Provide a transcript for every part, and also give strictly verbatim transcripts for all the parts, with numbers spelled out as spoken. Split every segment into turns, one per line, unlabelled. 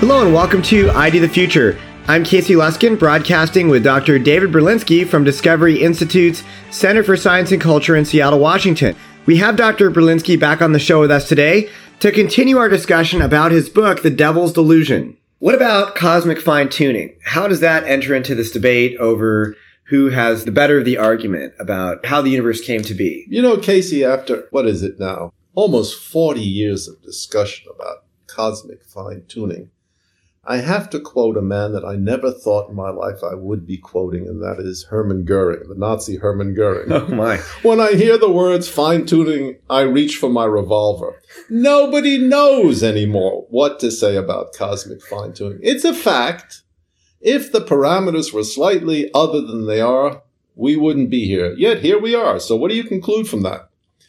Hello and welcome to I D the Future. I'm Casey Luskin, broadcasting with Doctor David Berlinski from Discovery Institute's Center for Science and Culture in Seattle, Washington. We have Doctor Berlinski back on the show with us today to continue our discussion about his book, The Devil's Delusion. What about cosmic fine-tuning? How does that enter into this debate over who has the better of the argument about how the universe came to be?
You know, Casey, after, what is it now, almost forty years of discussion about cosmic fine-tuning, I have to quote a man that I never thought in my life I would be quoting, and that is Hermann Goering, the Nazi Hermann Goering.
Oh, my.
When I hear the words fine-tuning, I reach for my revolver. Nobody knows anymore what to say about cosmic fine-tuning. It's a fact. If the parameters were slightly other than they are, we wouldn't be here. Yet here we are. So what do you conclude from that?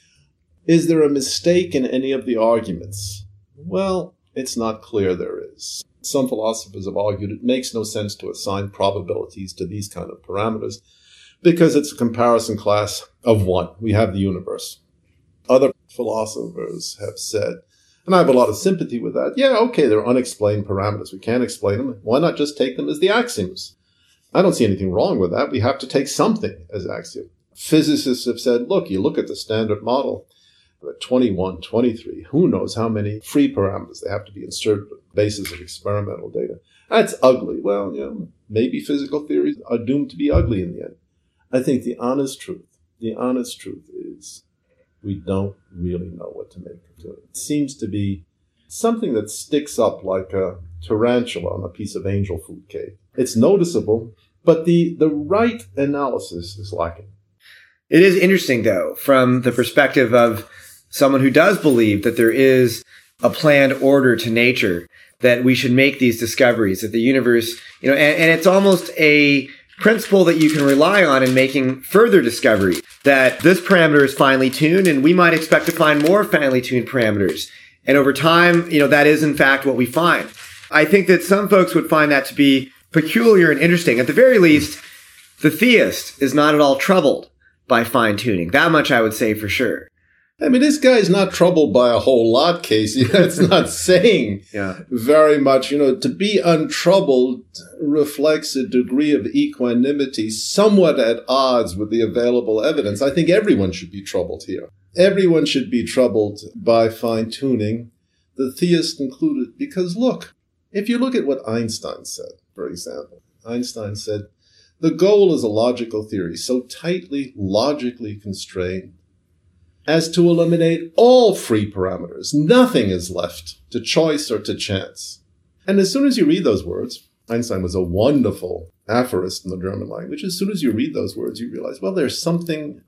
Is there a mistake in any of the arguments? Well, it's not clear there is. Some philosophers have argued it makes no sense to assign probabilities to these kind of parameters because it's a comparison class of one. We have the universe. Other philosophers have said, and I have a lot of sympathy with that, yeah, okay, they're unexplained parameters. We can't explain them. Why not just take them as the axioms? I don't see anything wrong with that. We have to take something as axiom. Physicists have said, look, you look at the standard model, twenty-one, twenty-three, who knows how many free parameters they have to be inserted on the basis of experimental data. That's ugly. Well, you know, maybe physical theories are doomed to be ugly in the end. I think the honest truth, the honest truth is we don't really know what to make of it. It seems to be something that sticks up like a tarantula on a piece of angel food cake. It's noticeable, but the, the right analysis is lacking.
It is interesting, though, from the perspective of someone who does believe that there is a planned order to nature, that we should make these discoveries, that the universe, you know, and, and it's almost a principle that you can rely on in making further discovery, that this parameter is finely tuned and we might expect to find more finely tuned parameters. And over time, you know, that is in fact what we find. I think that some folks would find that to be peculiar and interesting. At the very least, the theist is not at all troubled by fine tuning. That much I would say for sure.
I mean, this guy's not troubled by a whole lot, Casey. That's not saying
yeah.
very much. You know, to be untroubled reflects a degree of equanimity somewhat at odds with the available evidence. I think everyone should be troubled here. Everyone should be troubled by fine-tuning, the theist included. Because look, if you look at what Einstein said, for example, Einstein said, the goal is a logical theory so tightly logically constrained as to eliminate all free parameters. Nothing is left to choice or to chance. And as soon as you read those words, Einstein was a wonderful aphorist in the German language. As soon as you read those words, you realize, well, there's something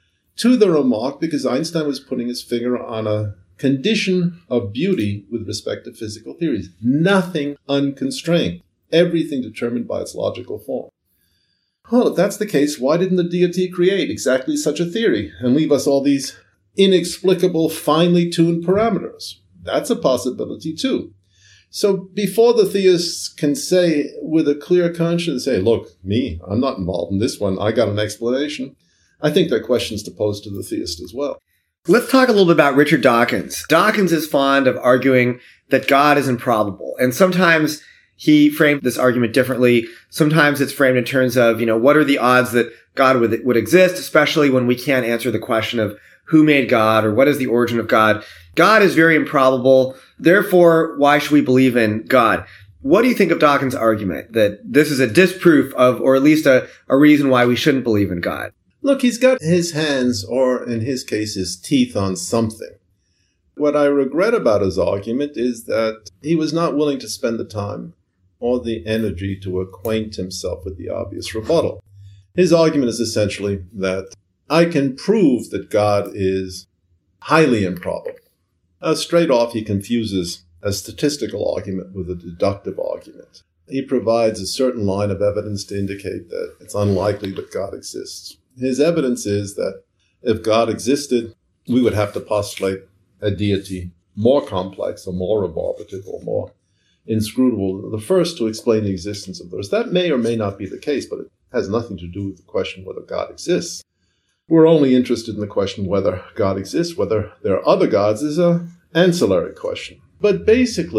to the remark, because Einstein was putting his finger on a condition of beauty with respect to physical theories. Nothing unconstrained. Everything determined by its logical form. Well, if that's the case, why didn't the deity create exactly such a theory and leave us all these inexplicable, finely tuned parameters? That's a possibility too. So before the theists can say with a clear conscience, hey, look, me, I'm not involved in this one, I got an explanation, I think there are questions to pose to the theist as well.
Let's talk a little bit about Richard Dawkins. Dawkins is fond of arguing that God is improbable, and sometimes he framed this argument differently. Sometimes it's framed in terms of, you know, what are the odds that God would, would exist, especially when we can't answer the question of who made God or what is the origin of God. God is very improbable. Therefore, why should we believe in God? What do you think of Dawkins' argument that this is a disproof of, or at least a, a reason why we shouldn't believe in God?
Look, he's got his hands, or in his case, his teeth on something. What I regret about his argument is that he was not willing to spend the time or the energy to acquaint himself with the obvious rebuttal. His argument is essentially that I can prove that God is highly improbable. Uh, straight off, he confuses a statistical argument with a deductive argument. He provides a certain line of evidence to indicate that it's unlikely that God exists. His evidence is that if God existed, we would have to postulate a deity more complex or more evocative or more inscrutable than the first to explain the existence of those. That may or may not be the case, but it has nothing to do with the question whether God exists. We're only interested in the question whether God exists. Whether there are other gods is an ancillary question. But basically,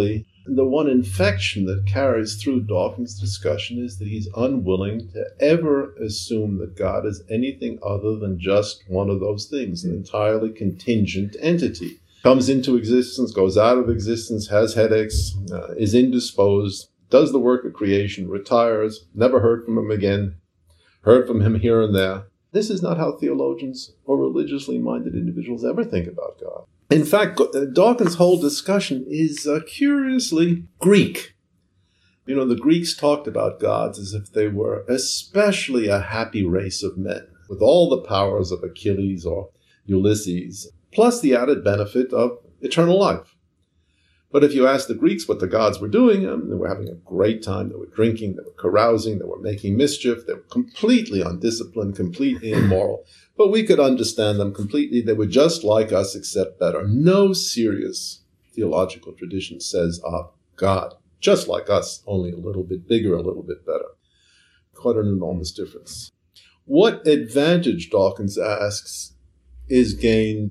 The one infection that carries through Dawkins' discussion is that he's unwilling to ever assume that God is anything other than just one of those things, an entirely contingent entity. Comes into existence, goes out of existence, has headaches, uh, is indisposed, does the work of creation, retires, never heard from him again, heard from him here and there. This is not how theologians or religiously minded individuals ever think about God. In fact, Dawkins' whole discussion is uh, curiously Greek. You know, the Greeks talked about gods as if they were especially a happy race of men, with all the powers of Achilles or Ulysses, plus the added benefit of eternal life. But if you ask the Greeks what the gods were doing, um, they were having a great time. They were drinking, they were carousing, they were making mischief. They were completely undisciplined, completely immoral. But we could understand them completely. They were just like us, except better. No serious theological tradition says of God, just like us, only a little bit bigger, a little bit better. Quite an enormous difference. What advantage, Dawkins asks, is gained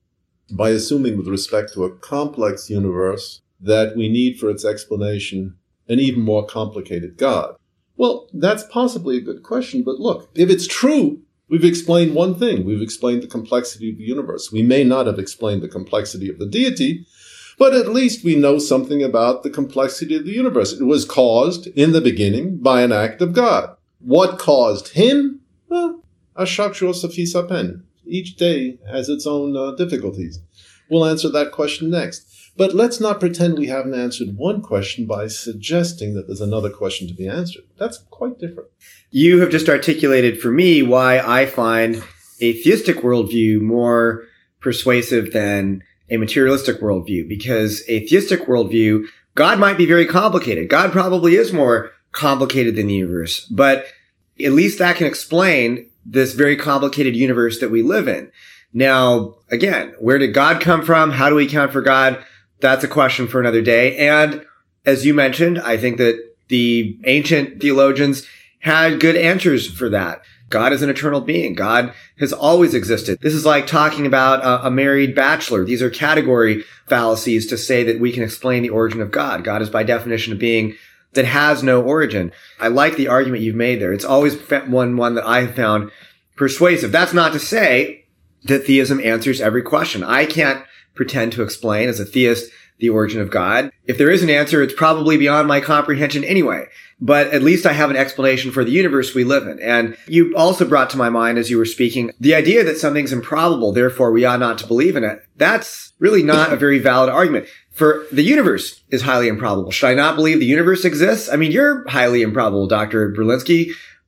by assuming with respect to a complex universe that we need for its explanation an even more complicated God? Well, that's possibly a good question, but look, if it's true, we've explained one thing. We've explained the complexity of the universe. We may not have explained the complexity of the deity, but at least we know something about the complexity of the universe. It was caused in the beginning by an act of God. What caused him? Well, a chaque jour suffit sa peine. Each day has its own uh, difficulties. We'll answer that question next. But let's not pretend we haven't answered one question by suggesting that there's another question to be answered. That's quite different.
You have just articulated for me why I find a theistic worldview more persuasive than a materialistic worldview, because a theistic worldview, God might be very complicated. God probably is more complicated than the universe, but at least that can explain this very complicated universe that we live in. Now, again, where did God come from? How do we account for God? That's a question for another day. And as you mentioned, I think that the ancient theologians had good answers for that. God is an eternal being. God has always existed. This is like talking about a, a married bachelor. These are category fallacies to say that we can explain the origin of God. God is by definition a being that has no origin. I like the argument you've made there. It's always one, one that I have found persuasive. That's not to say that theism answers every question. I can't pretend to explain as a theist the origin of God. If there is an answer, it's probably beyond my comprehension anyway. But at least I have an explanation for the universe we live in. And you also brought to my mind as you were speaking, the idea that something's improbable, therefore we ought not to believe in it. That's really not a very valid argument. For the universe is highly improbable. Should I not believe the universe exists? I mean, you're highly improbable, Doctor Berlinski.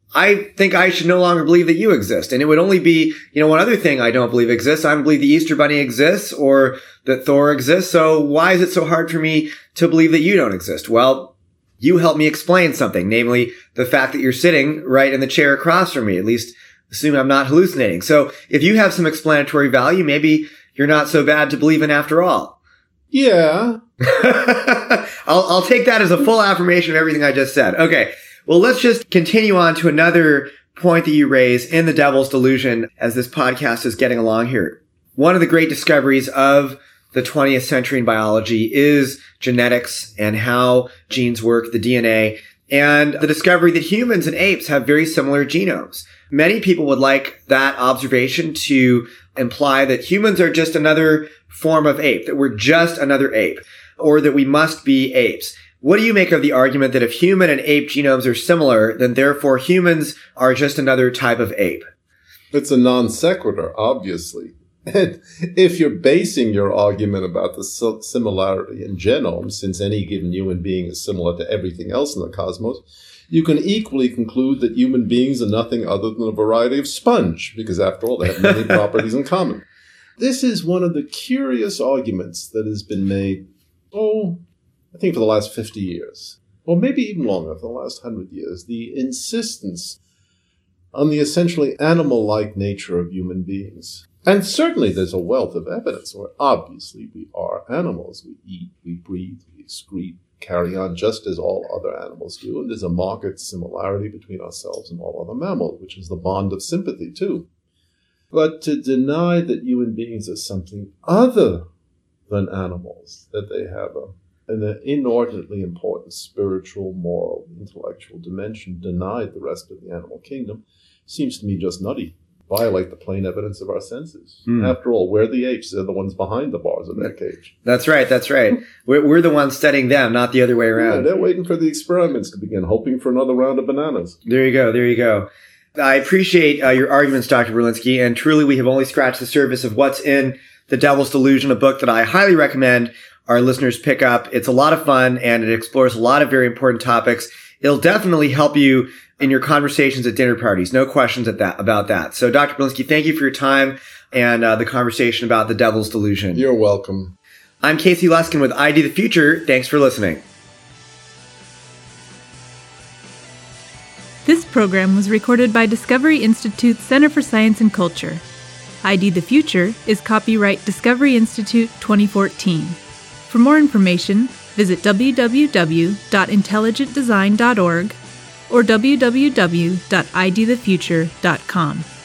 I think I should no longer believe that you exist. And it would only be, you know, one other thing I don't believe exists. I don't believe the Easter Bunny exists or that Thor exists. So why is it so hard for me to believe that you don't exist? Well, you help me explain something, namely the fact that you're sitting right in the chair across from me, at least assume I'm not hallucinating. So if you have some explanatory value, maybe you're not so bad to believe in after all.
Yeah.
I'll, I'll take that as a full affirmation of everything I just said. Okay. Well, let's just continue on to another point that you raise in The Devil's Delusion as this podcast is getting along here. One of the great discoveries of the twentieth century in biology is genetics and how genes work, the D N A, and the discovery that humans and apes have very similar genomes. Many people would like that observation to imply that humans are just another form of ape, that we're just another ape, or that we must be apes. What do you make of the argument that if human and ape genomes are similar, then therefore humans are just another type of ape?
It's a non sequitur, obviously. And if you're basing your argument about the similarity in genomes, since any given human being is similar to everything else in the cosmos, you can equally conclude that human beings are nothing other than a variety of sponge, because after all, they have many properties in common. This is one of the curious arguments that has been made, oh, I think for the last fifty years, or maybe even longer, for the last one hundred years, the insistence on the essentially animal-like nature of human beings. And certainly there's a wealth of evidence where obviously we are animals. We eat, we breathe, we excrete, carry on just as all other animals do. And there's a marked similarity between ourselves and all other mammals, which is the bond of sympathy too. But to deny that human beings are something other than animals, that they have a an inordinately important spiritual, moral, intellectual dimension denied the rest of the animal kingdom seems to me just nutty. Violate the plain evidence of our senses. Mm. After all, we're the apes. They're the ones behind the bars of their cage.
That's right. That's right. We're, we're the ones studying them, not the other way around.
Yeah, they're waiting for the experiments to begin, hoping for another round of bananas.
There you go. There you go. I appreciate uh, your arguments, Doctor Berlinski, and truly we have only scratched the surface of what's in The Devil's Delusion, a book that I highly recommend our listeners pick up. It's a lot of fun, and it explores a lot of very important topics. It'll definitely help you in your conversations at dinner parties. No questions at that about that. So, Doctor Berlinski, thank you for your time and uh, the conversation about The Devil's Delusion.
You're welcome.
I'm Casey Luskin with I D the Future. Thanks for listening.
This program was recorded by Discovery Institute Center for Science and Culture. I D the Future is copyright Discovery Institute twenty fourteen. For more information, visit w w w dot intelligent design dot org or w w w dot i d the future dot com.